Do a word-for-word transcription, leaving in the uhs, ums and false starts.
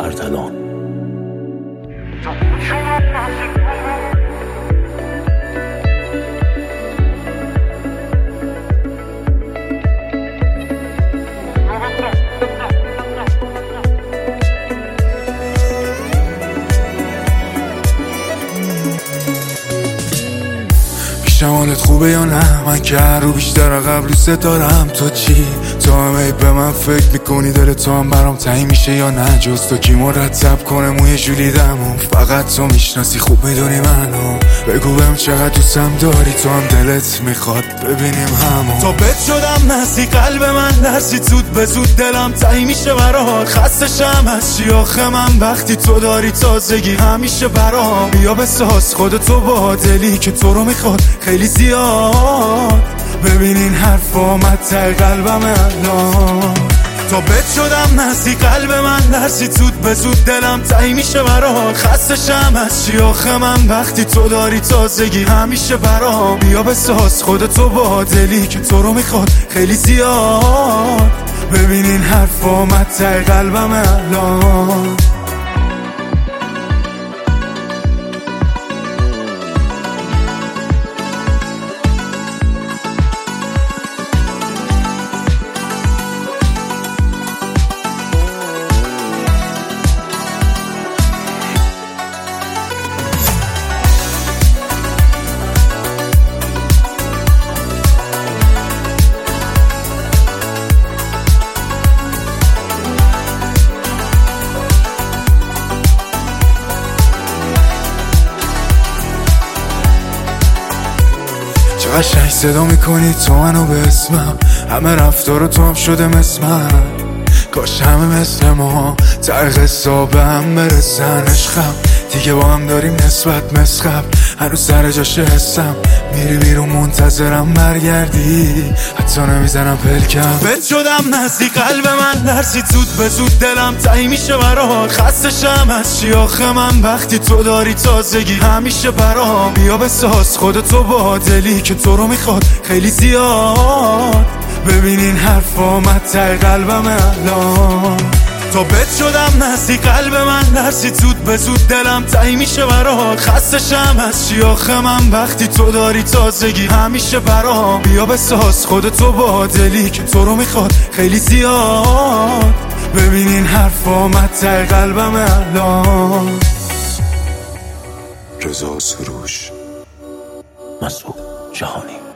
ارتلان. شمالت خوبه یا نه؟ من که هر رو بیشتر قبل دوست دارم. تو چی؟ تو هم به من فکر میکنی؟ دل تو هم برام تایی میشه یا نه؟ جز تو کی مرتب کنه موی جولیدمو؟ فقط تو میشناسی، خوب میدونی منو. بگو بهم چقدر دوستم داری، تو هم دلت میخواد ببینیم همو. تا بد شدم نسی قلب من درسی، زود به زود دلم تایی میشه برات. خستشم از چی آخه من وقتی تو داری تازگی همیشه برام. بیا بساز خودتو با دلی که تو رو میخواد خیلی زیاد. ببینین حرف آمد ته قلبم الان. تا بد شدم نسی قلب من درسی، زود به زود دلم تایی میشه برات. خستشم از چی آخه من وقتی تو داری تازگی همیشه برام. بیا بساز خودتو با دلی که تو رو میخواد خیلی زیاد. ببینین حرف آمد ته قلبم الان. چه قشنگ صدا میکنی تو منو به اسمم، همه رفتار تو هم شده مثل من. کاش همه مثل ما ته قصه به هم برسن. عشقم دیگه با هم داریم نسبت مسخب، هنوز سر جاش حسم. میری بیرون منتظرم برگردی، حتی نمیزنم پلکم. بد شدم نزدیک قلب من درسی، زود به زود دلم تایی میشه برات. خستشم از چی آخه من وقتی تو داری تازگی همیشه برام. بیا بساز خودتو با دلی که تو رو میخواد خیلی زیاد. ببینین حرف آمد ته قلبم الان. تا بد شدم نزدیک قلب من درسی، زود به زود دلم تایی میشه برات. خستشم از چی آخه من وقتی تو داری تازگی همیشه برام. بیا بساز خودتو با دلی که تو رو میخواد خیلی زیاد. ببینین حرف آمد ته قلبم الان. رضا سروش، مسعود جهانی.